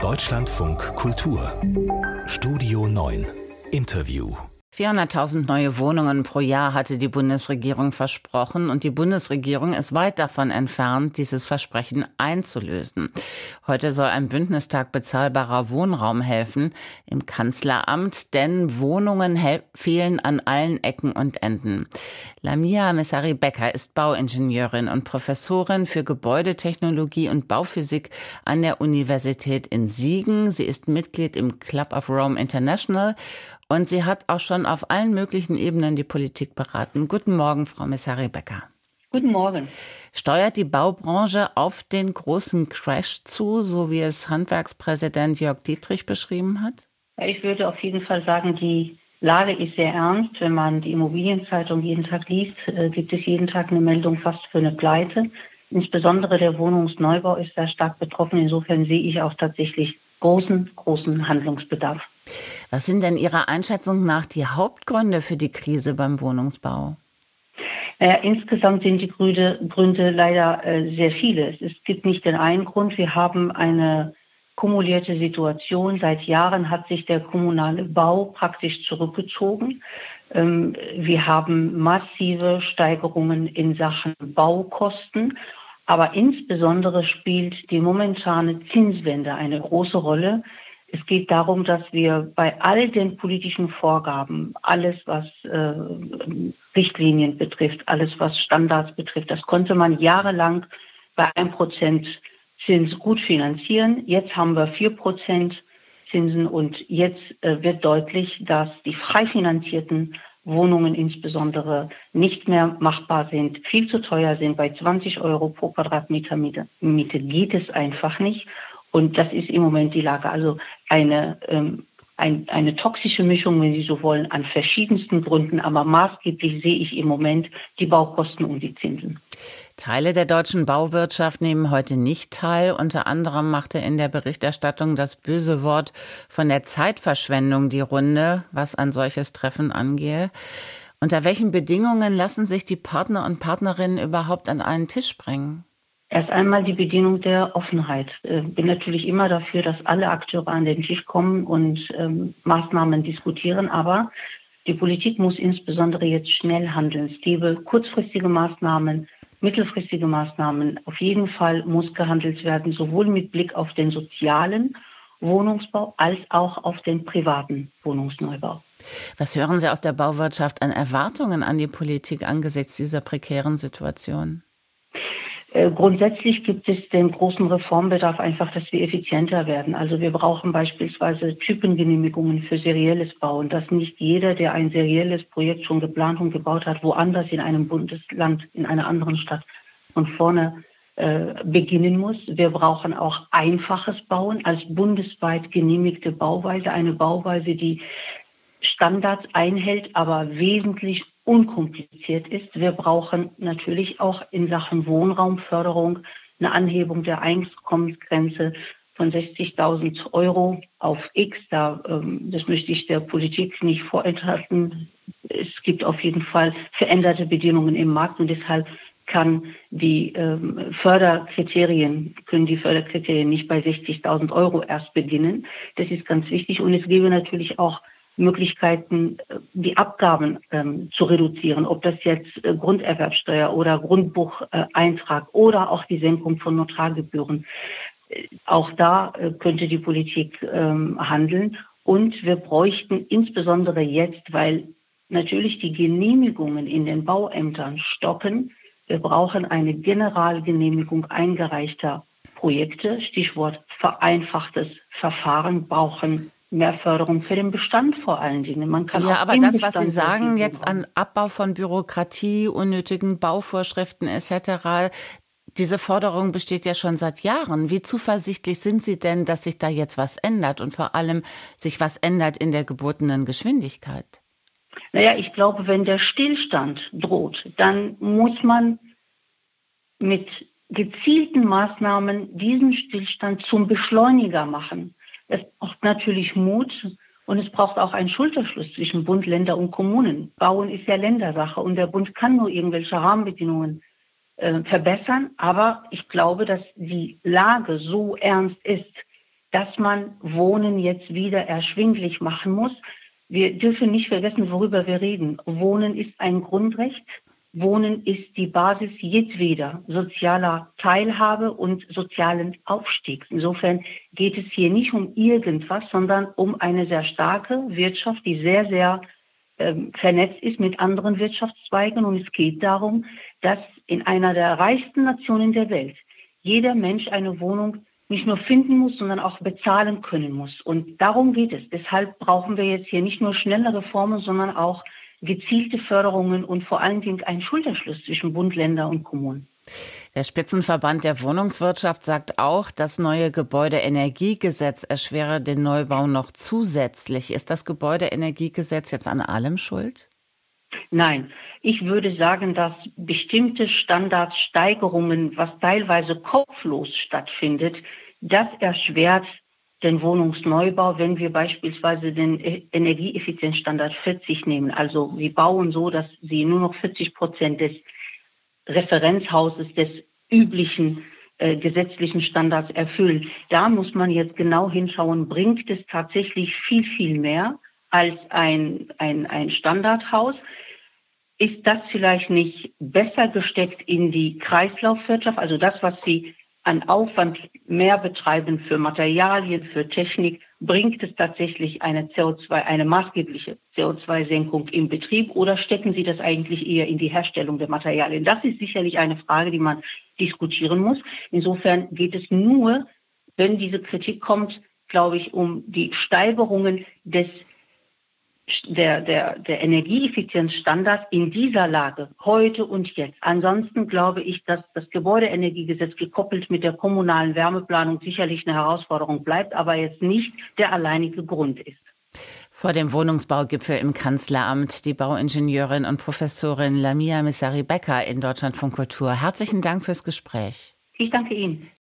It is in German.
Deutschlandfunk Kultur Studio 9 Interview 400.000 neue Wohnungen pro Jahr hatte die Bundesregierung versprochen und die Bundesregierung ist weit davon entfernt, dieses Versprechen einzulösen. Heute soll ein Bündnistag bezahlbarer Wohnraum helfen im Kanzleramt, denn Wohnungen fehlen an allen Ecken und Enden. Lamia Messari-Becker ist Bauingenieurin und Professorin für Gebäudetechnologie und Bauphysik an der Universität in Siegen. Sie ist Mitglied im Club of Rome International und sie hat auch schon auf allen möglichen Ebenen die Politik beraten. Guten Morgen, Frau Messari-Becker. Guten Morgen. Steuert die Baubranche auf den großen Crash zu, so wie es Handwerkspräsident Jörg Dietrich beschrieben hat? Ja, ich würde auf jeden Fall sagen, die Lage ist sehr ernst. Wenn man die Immobilienzeitung jeden Tag liest, gibt es jeden Tag eine Meldung fast für eine Pleite. Insbesondere der Wohnungsneubau ist sehr stark betroffen. Insofern sehe ich auch tatsächlich großen Handlungsbedarf. Was sind denn Ihrer Einschätzung nach die Hauptgründe für die Krise beim Wohnungsbau? Insgesamt sind die Gründe leider sehr viele. Es gibt nicht den einen Grund. Wir haben eine kumulierte Situation. Seit Jahren hat sich der kommunale Bau praktisch zurückgezogen. Wir haben massive Steigerungen in Sachen Baukosten. Aber insbesondere spielt die momentane Zinswende eine große Rolle. Es geht darum, dass wir bei all den politischen Vorgaben, alles was Richtlinien betrifft, alles was Standards betrifft, das konnte man jahrelang bei 1% Zins gut finanzieren. Jetzt haben wir 4% Zinsen und jetzt wird deutlich, dass die frei finanzierten Wohnungen insbesondere nicht mehr machbar sind, viel zu teuer sind. Bei 20 Euro pro Quadratmeter Miete geht es einfach nicht. Und das ist im Moment die Lage. Also eine toxische Mischung, wenn Sie so wollen, an verschiedensten Gründen. Aber maßgeblich sehe ich im Moment die Baukosten und die Zinsen. Teile der deutschen Bauwirtschaft nehmen heute nicht teil. Unter anderem machte in der Berichterstattung das böse Wort von der Zeitverschwendung die Runde, was ein solches Treffen angehe. Unter welchen Bedingungen lassen sich die Partner und Partnerinnen überhaupt an einen Tisch bringen? Erst einmal die Bedingung der Offenheit. Ich bin natürlich immer dafür, dass alle Akteure an den Tisch kommen und Maßnahmen diskutieren. Aber die Politik muss insbesondere jetzt schnell handeln. Es gäbe kurzfristige Maßnahmen, mittelfristige Maßnahmen. Auf jeden Fall muss gehandelt werden, sowohl mit Blick auf den sozialen Wohnungsbau als auch auf den privaten Wohnungsneubau. Was hören Sie aus der Bauwirtschaft an Erwartungen an die Politik angesichts dieser prekären Situation? Grundsätzlich gibt es den großen Reformbedarf einfach, dass wir effizienter werden. Also wir brauchen beispielsweise Typengenehmigungen für serielles Bauen, dass nicht jeder, der ein serielles Projekt schon geplant und gebaut hat, woanders in einem Bundesland, in einer anderen Stadt von vorne beginnen muss. Wir brauchen auch einfaches Bauen als bundesweit genehmigte Bauweise, eine Bauweise, die Standards einhält, aber wesentlich unkompliziert ist. Wir brauchen natürlich auch in Sachen Wohnraumförderung eine Anhebung der Einkommensgrenze von 60.000 Euro auf X. Das möchte ich der Politik nicht vorenthalten. Es gibt auf jeden Fall veränderte Bedingungen im Markt und deshalb können die Förderkriterien nicht bei 60.000 Euro erst beginnen. Das ist ganz wichtig und es gäbe natürlich auch Möglichkeiten, die Abgaben zu reduzieren, ob das jetzt Grunderwerbsteuer oder Grundbucheintrag oder auch die Senkung von Notargebühren. Auch da könnte die Politik handeln. Und wir bräuchten insbesondere jetzt, weil natürlich die Genehmigungen in den Bauämtern stocken, wir brauchen eine Generalgenehmigung eingereichter Projekte, Stichwort vereinfachtes Verfahren, brauchen mehr Förderung für den Bestand vor allen Dingen. Man kann aber das, was Sie sagen, jetzt an Abbau von Bürokratie, unnötigen Bauvorschriften etc., diese Forderung besteht ja schon seit Jahren. Wie zuversichtlich sind Sie denn, dass sich da jetzt was ändert und vor allem sich was ändert in der gebotenen Geschwindigkeit? Ich glaube, wenn der Stillstand droht, dann muss man mit gezielten Maßnahmen diesen Stillstand zum Beschleuniger machen. Es braucht natürlich Mut und es braucht auch einen Schulterschluss zwischen Bund, Länder und Kommunen. Bauen ist ja Ländersache und der Bund kann nur irgendwelche Rahmenbedingungen verbessern. Aber ich glaube, dass die Lage so ernst ist, dass man Wohnen jetzt wieder erschwinglich machen muss. Wir dürfen nicht vergessen, worüber wir reden. Wohnen ist ein Grundrecht. Wohnen ist die Basis jedweder sozialer Teilhabe und sozialen Aufstiegs. Insofern geht es hier nicht um irgendwas, sondern um eine sehr starke Wirtschaft, die sehr, sehr vernetzt ist mit anderen Wirtschaftszweigen. Und es geht darum, dass in einer der reichsten Nationen der Welt jeder Mensch eine Wohnung nicht nur finden muss, sondern auch bezahlen können muss. Und darum geht es. Deshalb brauchen wir jetzt hier nicht nur schnelle Reformen, sondern auch gezielte Förderungen und vor allen Dingen einen Schulterschluss zwischen Bund, Länder und Kommunen. Der Spitzenverband der Wohnungswirtschaft sagt auch, das neue Gebäudeenergiegesetz erschwere den Neubau noch zusätzlich. Ist das Gebäudeenergiegesetz jetzt an allem schuld? Nein, ich würde sagen, dass bestimmte Standardsteigerungen, was teilweise kopflos stattfindet, das erschwert den Wohnungsneubau, wenn wir beispielsweise den Energieeffizienzstandard 40 nehmen. Also Sie bauen so, dass Sie nur noch 40% des Referenzhauses des üblichen gesetzlichen Standards erfüllen. Da muss man jetzt genau hinschauen, bringt es tatsächlich viel, viel mehr als ein Standardhaus? Ist das vielleicht nicht besser gesteckt in die Kreislaufwirtschaft? Also das, was Sie an Aufwand mehr betreiben für Materialien, für Technik, bringt es tatsächlich eine maßgebliche CO2-Senkung im Betrieb oder stecken Sie das eigentlich eher in die Herstellung der Materialien? Das ist sicherlich eine Frage, die man diskutieren muss. Insofern geht es nur, wenn diese Kritik kommt, glaube ich, um die Steigerungen der Energieeffizienzstandards in dieser Lage, heute und jetzt. Ansonsten glaube ich, dass das Gebäudeenergiegesetz gekoppelt mit der kommunalen Wärmeplanung sicherlich eine Herausforderung bleibt, aber jetzt nicht der alleinige Grund ist. Vor dem Wohnungsbaugipfel im Kanzleramt die Bauingenieurin und Professorin Lamia Messari-Becker in Deutschlandfunk Kultur. Herzlichen Dank fürs Gespräch. Ich danke Ihnen.